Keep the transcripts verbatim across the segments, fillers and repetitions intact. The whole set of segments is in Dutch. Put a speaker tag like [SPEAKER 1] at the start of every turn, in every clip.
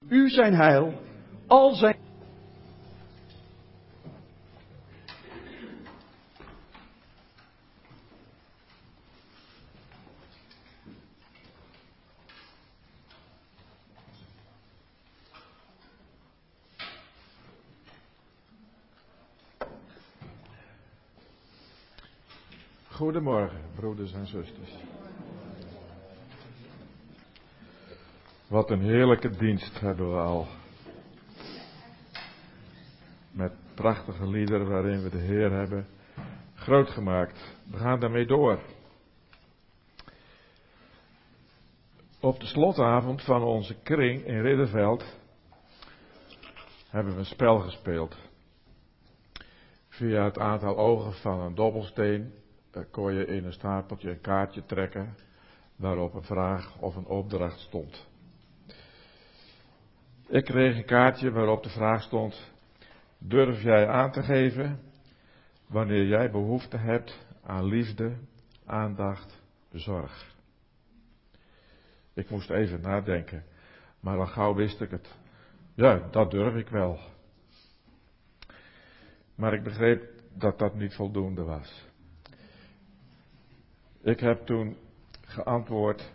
[SPEAKER 1] U zijn heil, al zijn...
[SPEAKER 2] Goedemorgen, broeders en zusters. Wat een heerlijke dienst hebben we al. Met prachtige liederen waarin we de Heer hebben groot gemaakt. We gaan daarmee door. Op de slotavond van onze kring in Ridderveld hebben we een spel gespeeld. Via het aantal ogen van een dobbelsteen kon je in een stapeltje een kaartje trekken waarop een vraag of een opdracht stond. Ik kreeg een kaartje waarop de vraag stond: durf jij aan te geven wanneer jij behoefte hebt aan liefde, aandacht, zorg? Ik moest even nadenken, maar al gauw wist ik het. Ja, dat durf ik wel. Maar ik begreep dat dat niet voldoende was. Ik heb toen geantwoord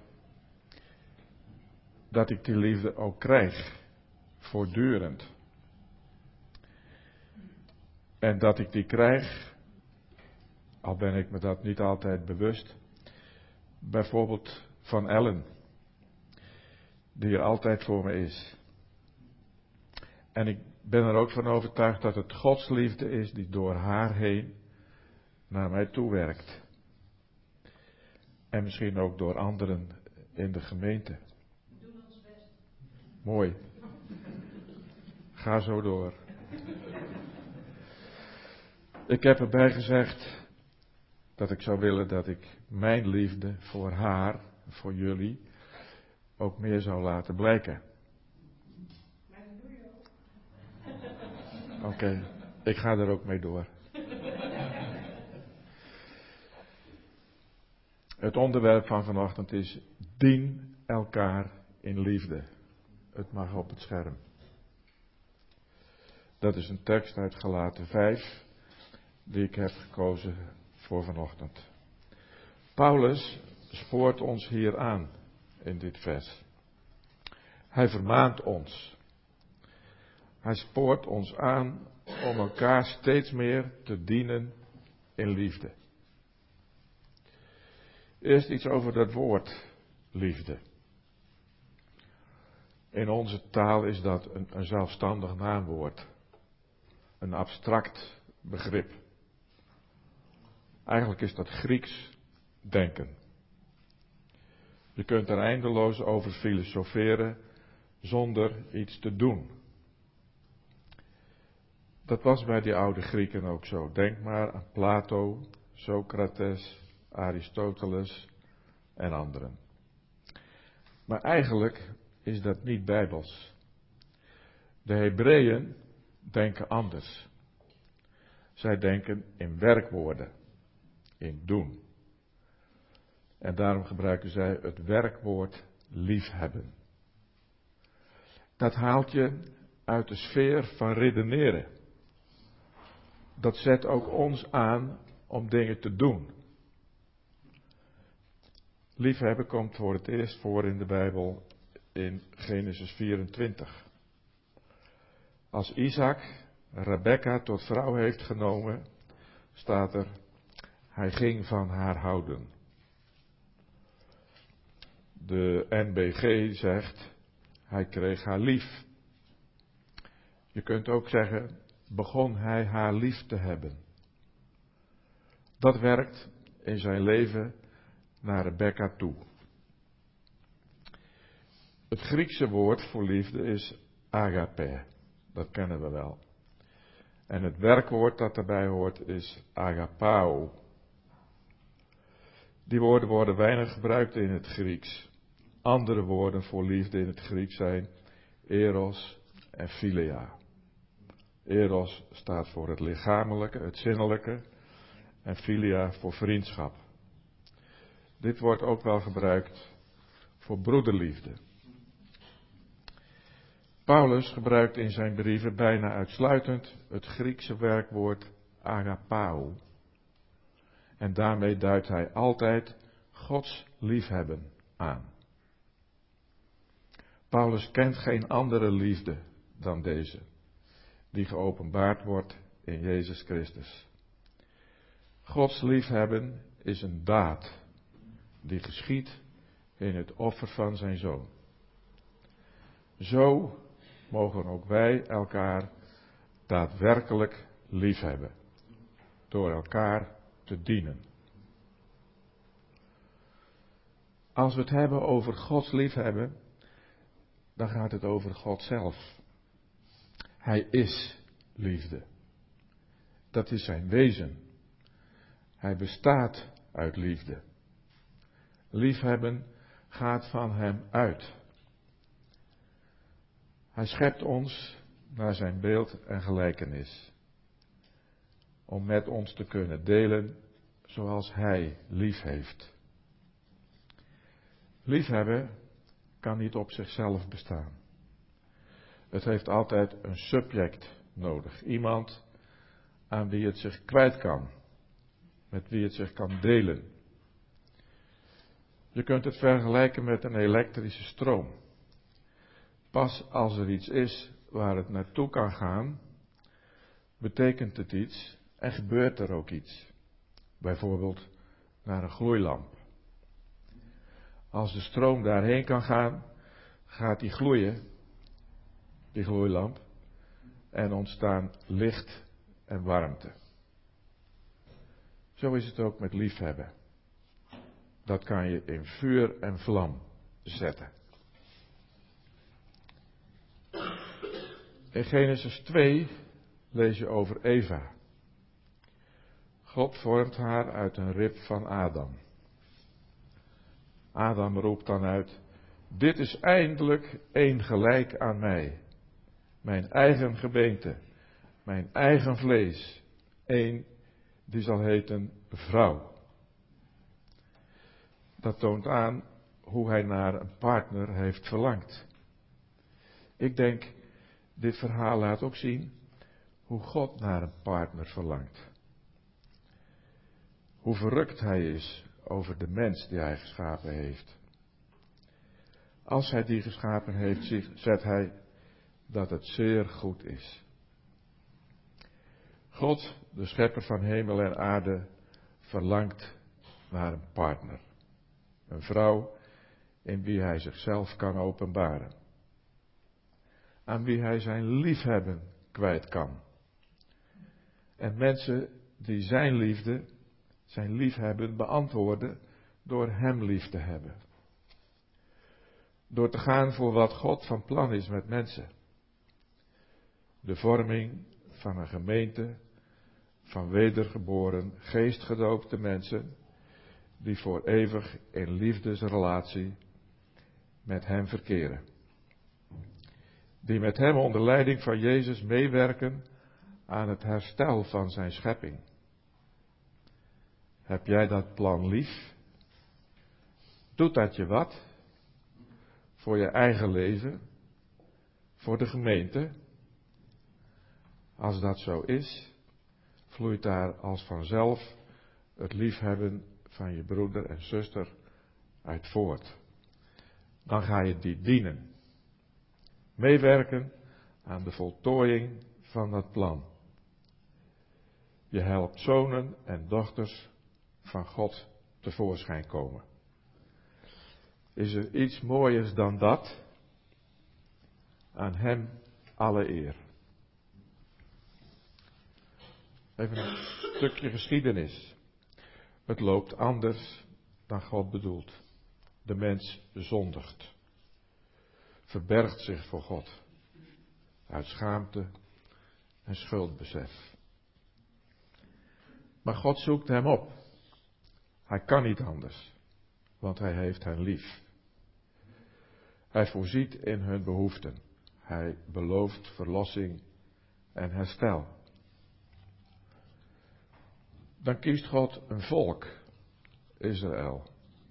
[SPEAKER 2] dat ik die liefde ook krijg, voortdurend. En dat ik die krijg, al ben ik me dat niet altijd bewust, bijvoorbeeld van Ellen, die er altijd voor me is. En ik ben er ook van overtuigd dat het Gods liefde is die door haar heen naar mij toe werkt. En misschien ook door anderen in de gemeente.
[SPEAKER 3] We doen ons best.
[SPEAKER 2] Mooi. Ga zo door. Ik heb erbij gezegd dat ik zou willen dat ik mijn liefde voor haar, voor jullie, ook meer zou laten blijken.
[SPEAKER 3] Maar dat doe je ook.
[SPEAKER 2] Oké, okay, ik ga er ook mee door. Het onderwerp van vanochtend is: dien elkaar in liefde. Het mag op het scherm. Dat is een tekst uit Galaten vijf, die ik heb gekozen voor vanochtend. Paulus spoort ons hier aan in dit vers. Hij vermaant ons. Hij spoort ons aan om elkaar steeds meer te dienen in liefde. Eerst iets over dat woord liefde. In onze taal is dat een, een zelfstandig naamwoord. Een abstract begrip. Eigenlijk is dat Grieks denken. Je kunt er eindeloos over filosoferen zonder iets te doen. Dat was bij die oude Grieken ook zo. Denk maar aan Plato, Socrates, Aristoteles en anderen. Maar eigenlijk is dat niet bijbels. De Hebreeën denken anders. Zij denken in werkwoorden, in doen. En daarom gebruiken zij het werkwoord liefhebben. Dat haalt je uit de sfeer van redeneren. Dat zet ook ons aan om dingen te doen. Liefhebben komt voor het eerst voor in de Bijbel in Genesis vierentwintig. Als Isaac Rebekka tot vrouw heeft genomen, staat er: hij ging van haar houden. De N B G zegt: hij kreeg haar lief. Je kunt ook zeggen: begon hij haar lief te hebben. Dat werkt in zijn leven naar Rebekka toe. Het Griekse woord voor liefde is agape. Dat kennen we wel. En het werkwoord dat daarbij hoort is agapao. Die woorden worden weinig gebruikt in het Grieks. Andere woorden voor liefde in het Grieks zijn eros en philia. Eros staat voor het lichamelijke, het zinnelijke, en philia voor vriendschap. Dit wordt ook wel gebruikt voor broederliefde. Paulus gebruikt in zijn brieven bijna uitsluitend het Griekse werkwoord agapao. En daarmee duidt hij altijd Gods liefhebben aan. Paulus kent geen andere liefde dan deze, die geopenbaard wordt in Jezus Christus. Gods liefhebben is een daad die geschiet in het offer van zijn Zoon. Zo mogen ook wij elkaar daadwerkelijk liefhebben, door elkaar te dienen. Als we het hebben over Gods liefhebben, dan gaat het over God zelf. Hij is liefde. Dat is zijn wezen. Hij bestaat uit liefde. Liefhebben gaat van hem uit. Hij schept ons naar zijn beeld en gelijkenis. Om met ons te kunnen delen zoals hij lief heeft. Liefhebben kan niet op zichzelf bestaan. Het heeft altijd een subject nodig. Iemand aan wie het zich kwijt kan. Met wie het zich kan delen. Je kunt het vergelijken met een elektrische stroom. Pas als er iets is waar het naartoe kan gaan, betekent het iets en gebeurt er ook iets. Bijvoorbeeld naar een gloeilamp. Als de stroom daarheen kan gaan, gaat die gloeien, die gloeilamp, en ontstaan licht en warmte. Zo is het ook met liefhebben. Dat kan je in vuur en vlam zetten. In Genesis twee lees je over Eva. God vormt haar uit een rib van Adam. Adam roept dan uit: dit is eindelijk één gelijk aan mij. Mijn eigen gebeente, mijn eigen vlees. Eén die zal heten vrouw. Dat toont aan hoe hij naar een partner heeft verlangd. Ik denk, dit verhaal laat ook zien hoe God naar een partner verlangt. Hoe verrukt hij is over de mens die hij geschapen heeft. Als hij die geschapen heeft, zet hij dat het zeer goed is. God, de schepper van hemel en aarde, verlangt naar een partner. Een vrouw in wie hij zichzelf kan openbaren. Aan wie hij zijn liefhebben kwijt kan. En mensen die zijn liefde, zijn liefhebben beantwoorden door hem lief te hebben. Door te gaan voor wat God van plan is met mensen. De vorming van een gemeente van wedergeboren, geestgedoopte mensen die voor eeuwig in liefdesrelatie met hem verkeren. Die met hem onder leiding van Jezus meewerken aan het herstel van zijn schepping. Heb jij dat plan lief? Doet dat je wat? Voor je eigen leven? Voor de gemeente? Als dat zo is, vloeit daar als vanzelf het liefhebben van je broeder en zuster uit voort. Dan ga je die dienen. Meewerken aan de voltooiing van dat plan. Je helpt zonen en dochters van God tevoorschijn komen. Is er iets mooiers dan dat? Aan hem alle eer. Even een stukje geschiedenis. Het loopt anders dan God bedoelt. De mens zondigt. Verbergt zich voor God. Uit schaamte en schuldbesef. Maar God zoekt hem op. Hij kan niet anders. Want hij heeft hen lief. Hij voorziet in hun behoeften. Hij belooft verlossing en herstel. Dan kiest God een volk, Israël.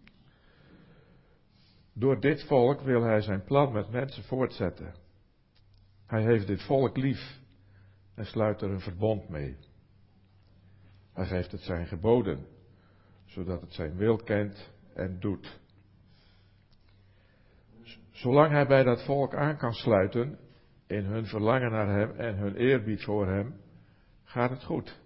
[SPEAKER 2] Door dit volk wil hij zijn plan met mensen voortzetten. Hij heeft dit volk lief en sluit er een verbond mee. Hij geeft het zijn geboden, zodat het zijn wil kent en doet. Zolang hij bij dat volk aan kan sluiten, in hun verlangen naar hem en hun eerbied voor hem, gaat het goed.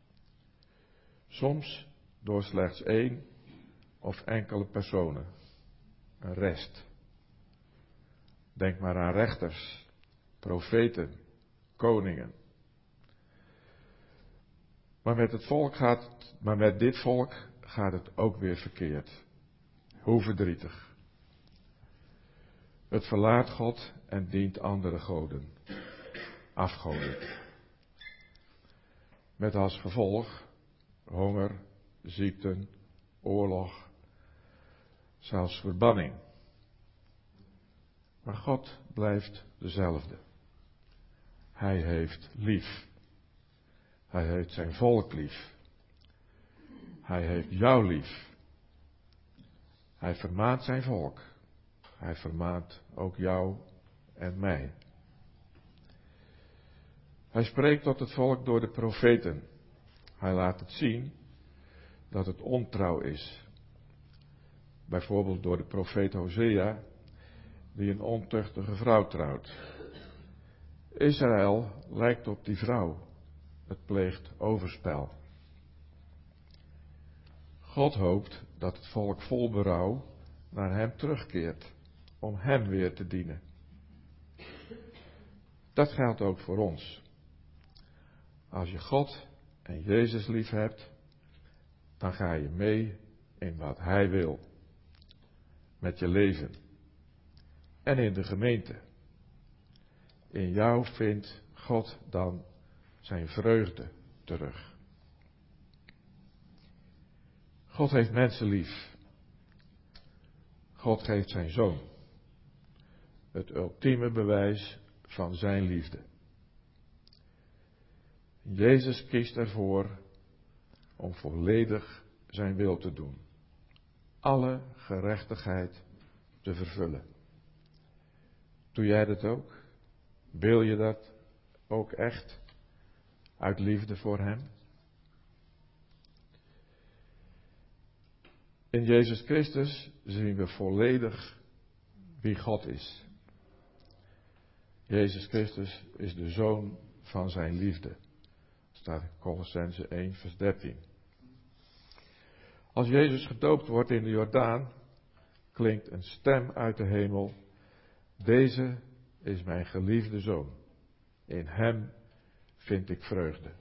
[SPEAKER 2] Soms door slechts één of enkele personen, een rest. Denk maar aan rechters, profeten, koningen. Maar met het volk gaat, maar met dit volk gaat het ook weer verkeerd. Hoe verdrietig. Het verlaat God en dient andere goden, afgoden. Met als gevolg honger, ziekten, oorlog, zelfs verbanning. Maar God blijft dezelfde. Hij heeft lief. Hij heeft zijn volk lief. Hij heeft jou lief. Hij vermaant zijn volk. Hij vermaant ook jou en mij. Hij spreekt tot het volk door de profeten. Hij laat het zien dat het ontrouw is. Bijvoorbeeld door de profeet Hosea, die een ontuchtige vrouw trouwt. Israël lijkt op die vrouw. Het pleegt overspel. God hoopt dat het volk vol berouw naar hem terugkeert, om hem weer te dienen. Dat geldt ook voor ons. Als je God en Jezus lief hebt, dan ga je mee in wat Hij wil. Met je leven. En in de gemeente. In jou vindt God dan zijn vreugde terug. God heeft mensen lief. God geeft zijn zoon. Het ultieme bewijs van zijn liefde. Jezus kiest ervoor om volledig zijn wil te doen. Alle gerechtigheid te vervullen. Doe jij dat ook? Wil je dat ook echt? Uit liefde voor hem? In Jezus Christus zien we volledig wie God is. Jezus Christus is de zoon van zijn liefde. Staat in Kolossenzen één vers dertien. Als Jezus gedoopt wordt in de Jordaan, klinkt een stem uit de hemel. Deze is mijn geliefde zoon. In hem vind ik vreugde.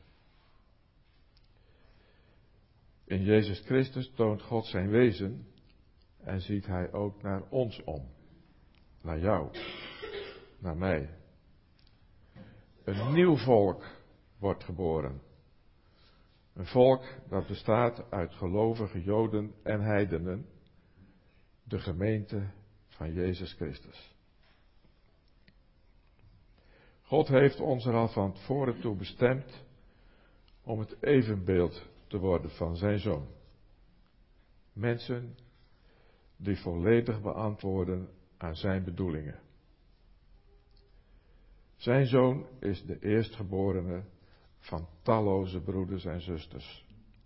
[SPEAKER 2] In Jezus Christus toont God zijn wezen en ziet hij ook naar ons om. Naar jou. Naar mij. Een nieuw volk wordt geboren. Een volk dat bestaat uit gelovige Joden en heidenen. De gemeente van Jezus Christus. God heeft ons er al van tevoren toe bestemd om het evenbeeld te worden van zijn zoon. Mensen die volledig beantwoorden aan zijn bedoelingen. Zijn zoon is de eerstgeborene van talloze broeders en zusters.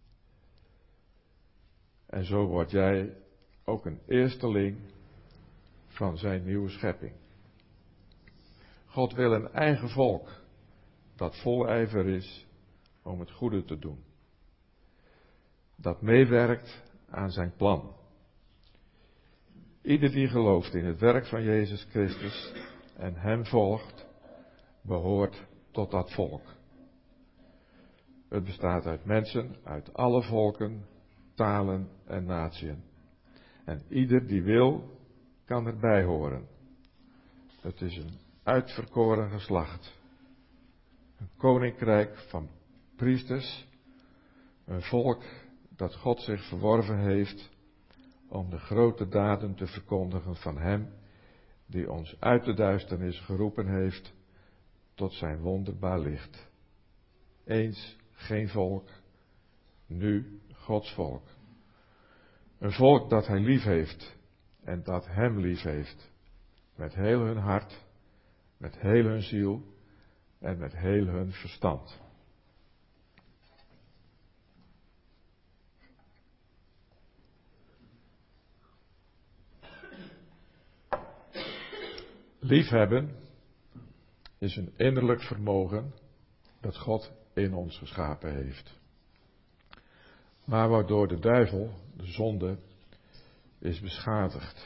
[SPEAKER 2] En zo word jij ook een eersteling van zijn nieuwe schepping. God wil een eigen volk dat vol ijver is om het goede te doen. Dat meewerkt aan zijn plan. Ieder die gelooft in het werk van Jezus Christus en hem volgt, behoort tot dat volk. Het bestaat uit mensen uit alle volken, talen en natieën. En ieder die wil, kan erbij horen. Het is een uitverkoren geslacht. Een koninkrijk van priesters. Een volk dat God zich verworven heeft om de grote daden te verkondigen van hem die ons uit de duisternis geroepen heeft tot zijn wonderbaar licht. Eens geen volk, nu Gods volk. Een volk dat hij lief heeft en dat hem lief heeft. Met heel hun hart, met heel hun ziel en met heel hun verstand. Liefhebben is een innerlijk vermogen dat God in ons geschapen heeft. Maar waardoor de duivel, de zonde, is beschadigd.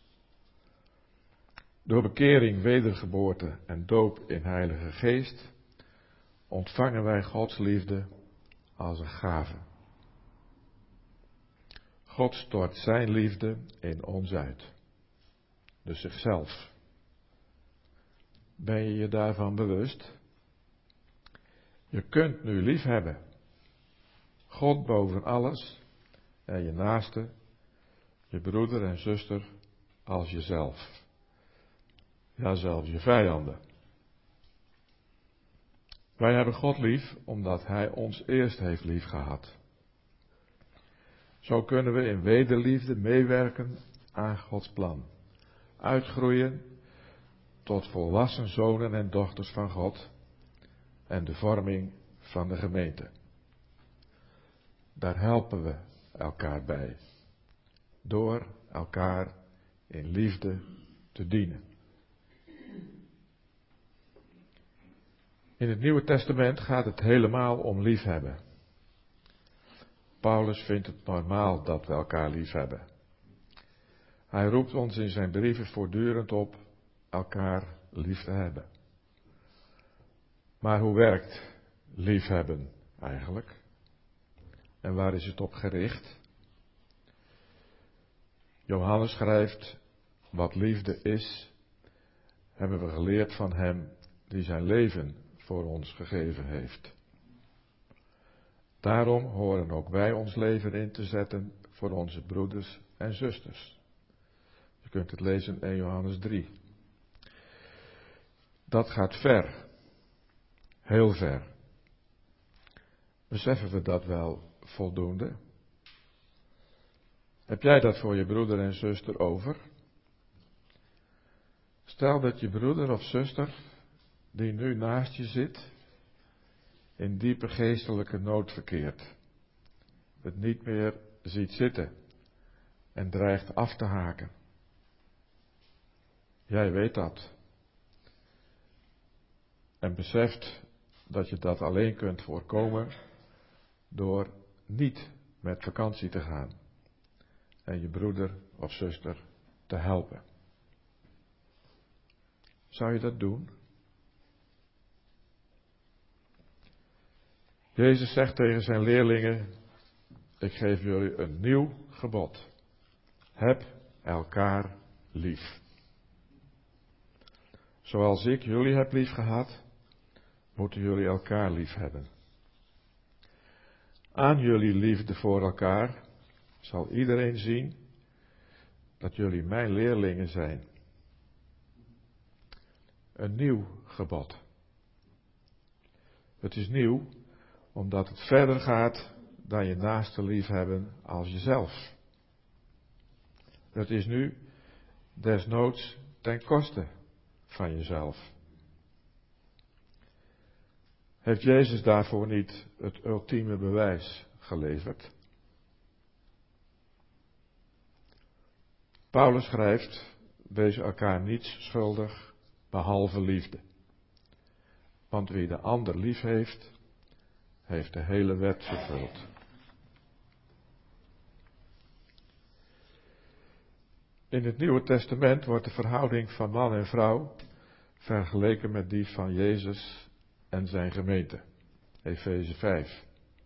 [SPEAKER 2] Door bekering, wedergeboorte en doop in Heilige Geest ontvangen wij Gods liefde als een gave. God stort zijn liefde in ons uit. Dus zichzelf. Ben je je daarvan bewust? Je kunt nu lief hebben. God boven alles en je naaste, je broeder en zuster als jezelf. Ja, zelfs je vijanden. Wij hebben God lief omdat Hij ons eerst heeft lief gehad. Zo kunnen we in wederliefde meewerken aan Gods plan. Uitgroeien tot volwassen zonen en dochters van God en de vorming van de gemeente. Daar helpen we elkaar bij. Door elkaar in liefde te dienen. In het Nieuwe Testament gaat het helemaal om liefhebben. Paulus vindt het normaal dat we elkaar liefhebben. Hij roept ons in zijn brieven voortdurend op elkaar lief te hebben. Maar hoe werkt liefhebben eigenlijk? En waar is het op gericht? Johannes schrijft, wat liefde is, hebben we geleerd van hem die zijn leven voor ons gegeven heeft. Daarom horen ook wij ons leven in te zetten voor onze broeders en zusters. Je kunt het lezen in Eerste Johannes drie. Dat gaat ver. Heel ver. Beseffen we dat wel voldoende? Heb jij dat voor je broeder en zuster over? Stel dat je broeder of zuster, die nu naast je zit, in diepe geestelijke nood verkeert, het niet meer ziet zitten en dreigt af te haken. Jij weet dat. En beseft dat je dat alleen kunt voorkomen door niet met vakantie te gaan en je broeder of zuster te helpen. Zou je dat doen? Jezus zegt tegen zijn leerlingen, ik geef jullie een nieuw gebod. Heb elkaar lief. Zoals ik jullie heb lief gehad, moeten jullie elkaar lief hebben. Aan jullie liefde voor elkaar zal iedereen zien dat jullie mijn leerlingen zijn. Een nieuw gebod. Het is nieuw omdat het verder gaat dan je naaste liefhebben als jezelf. Het is nu desnoods ten koste van jezelf. Heeft Jezus daarvoor niet het ultieme bewijs geleverd? Paulus schrijft, wees elkaar niets schuldig behalve liefde. Want wie de ander lief heeft, heeft de hele wet vervuld. In het Nieuwe Testament wordt de verhouding van man en vrouw vergeleken met die van Jezus en zijn gemeente. Efeze vijf.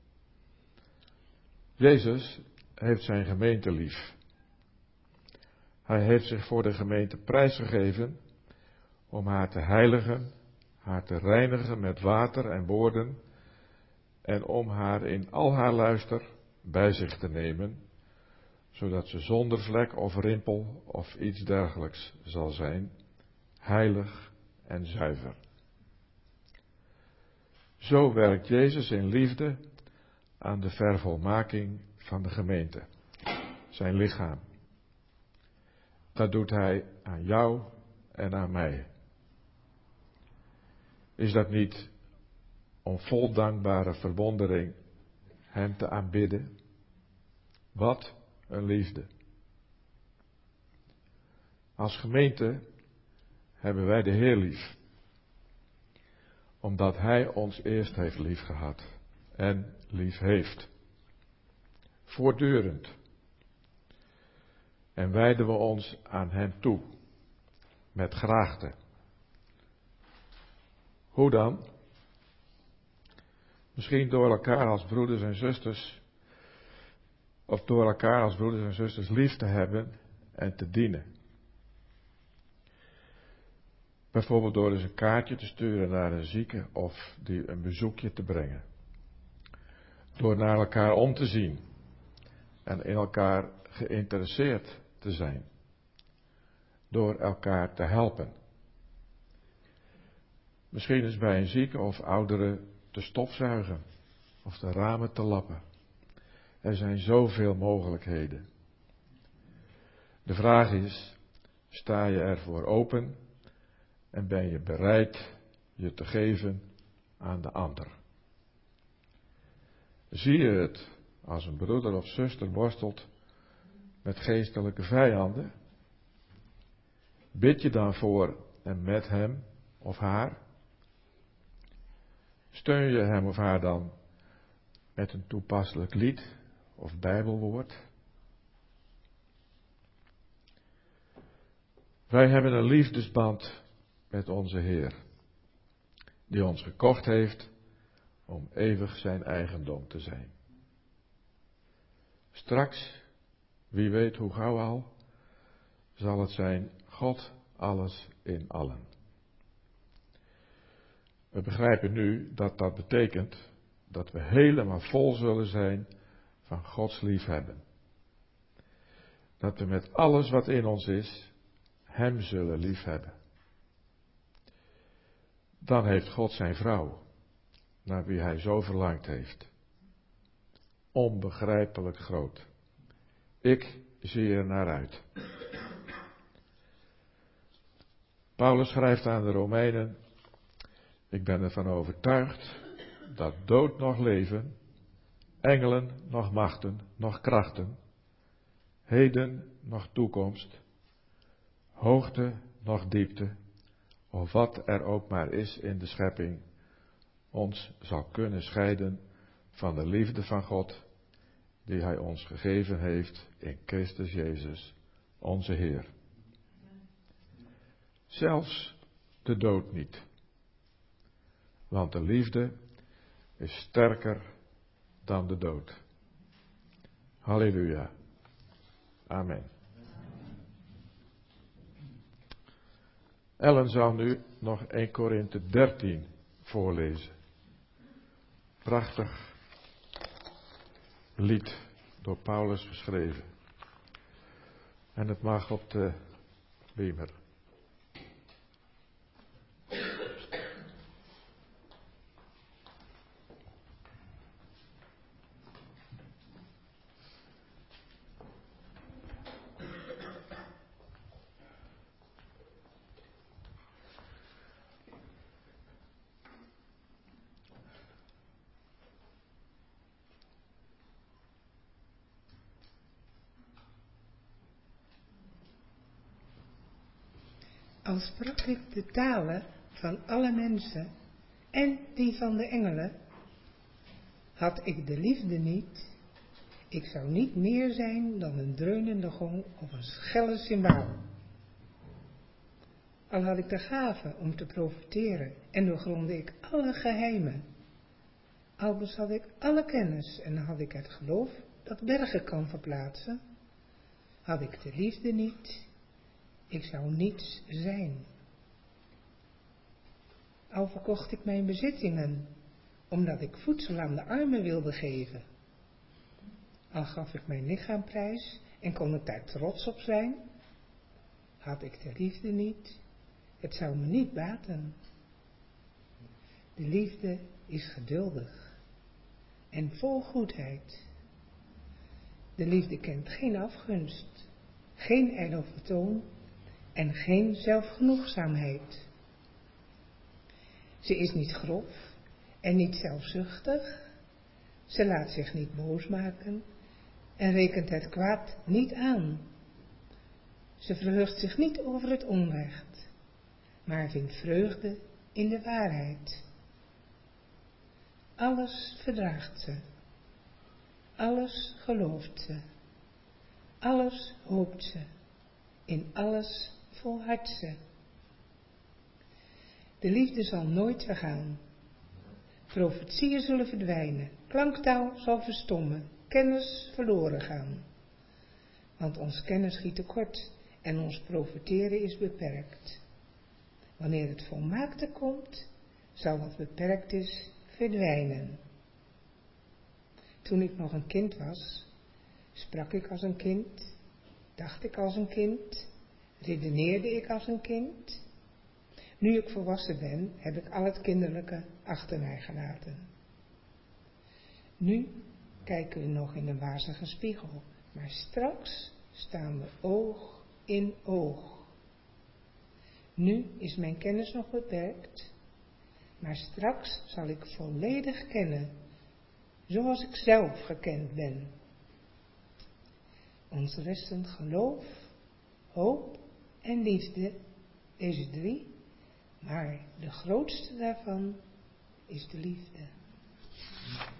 [SPEAKER 2] Jezus heeft zijn gemeente lief. Hij heeft zich voor de gemeente prijsgegeven om haar te heiligen, haar te reinigen met water en woorden en om haar in al haar luister bij zich te nemen, zodat ze zonder vlek of rimpel of iets dergelijks zal zijn, heilig en zuiver. Zo werkt Jezus in liefde aan de vervolmaking van de gemeente, zijn lichaam. Dat doet hij aan jou en aan mij. Is dat niet om vol dankbare verwondering Hem te aanbidden? Wat een liefde. Als gemeente hebben wij de Heer lief. Omdat Hij ons eerst heeft lief gehad. En lief heeft. Voortdurend. En wijden we ons aan Hem toe. Met graagte. Hoe dan? Misschien door elkaar als broeders en zusters. Of door elkaar als broeders en zusters lief te hebben en te dienen. Bijvoorbeeld door eens een kaartje te sturen naar een zieke of die een bezoekje te brengen. Door naar elkaar om te zien en in elkaar geïnteresseerd te zijn. Door elkaar te helpen. Misschien is bij een zieke of oudere te stofzuigen of de ramen te lappen. Er zijn zoveel mogelijkheden. De vraag is, sta je ervoor open en ben je bereid je te geven aan de ander? Zie je het als een broeder of zuster worstelt met geestelijke vijanden? Bid je dan voor en met hem of haar? Steun je hem of haar dan met een toepasselijk lied of bijbelwoord? Wij hebben een liefdesband met onze Heer, die ons gekocht heeft om eeuwig zijn eigendom te zijn. Straks, wie weet hoe gauw al, zal het zijn God alles in allen. We begrijpen nu dat dat betekent dat we helemaal vol zullen zijn van Gods liefhebben. Dat we met alles wat in ons is, Hem zullen liefhebben. Dan heeft God zijn vrouw, naar wie Hij zo verlangd heeft. Onbegrijpelijk groot. Ik zie er naar uit. Paulus schrijft aan de Romeinen: ik ben ervan overtuigd dat dood nog leven, engelen nog machten, nog krachten, heden nog toekomst, hoogte nog diepte, of wat er ook maar is in de schepping, ons zal kunnen scheiden van de liefde van God, die Hij ons gegeven heeft in Christus Jezus, onze Heer. Zelfs de dood niet. Want de liefde is sterker dan de dood. Halleluja. Amen. Ellen zal nu nog Eerste Korinthe dertien voorlezen. Prachtig lied door Paulus geschreven. En het mag op de beamer.
[SPEAKER 4] Al sprak ik de talen van alle mensen en die van de engelen, had ik de liefde niet, ik zou niet meer zijn dan een dreunende gong of een schelle cymbaal. Al had ik de gave om te profiteren en doorgrondde ik alle geheimen, al bezat ik alle kennis en had ik het geloof dat bergen kan verplaatsen, had ik de liefde niet, ik zou niets zijn. Al verkocht ik mijn bezittingen, omdat ik voedsel aan de armen wilde geven. Al gaf ik mijn lichaam prijs en kon ik daar trots op zijn. Had ik de liefde niet, het zou me niet baten. De liefde is geduldig en vol goedheid. De liefde kent geen afgunst, geen ijdel vertoon en geen zelfgenoegzaamheid. Ze is niet grof en niet zelfzuchtig. Ze laat zich niet boos maken en rekent het kwaad niet aan. Ze verheugt zich niet over het onrecht, maar vindt vreugde in de waarheid. Alles verdraagt ze. Alles gelooft ze. Alles hoopt ze. In alles volhardt ze. De liefde zal nooit vergaan. Profetieën zullen verdwijnen. Klanktaal zal verstommen. Kennis verloren gaan. Want ons kennis schiet tekort en ons profeteren is beperkt. Wanneer het volmaakte komt, zal wat beperkt is verdwijnen. Toen ik nog een kind was, sprak ik als een kind, dacht ik als een kind, redeneerde ik als een kind. Nu ik volwassen ben, heb ik al het kinderlijke achter mij gelaten. Nu kijken we nog in een wazige spiegel, maar straks staan we oog in oog. Nu is mijn kennis nog beperkt, maar straks zal ik volledig kennen, zoals ik zelf gekend ben. Ons resten geloof, hoop en liefde, deze drie, maar de grootste daarvan is de liefde.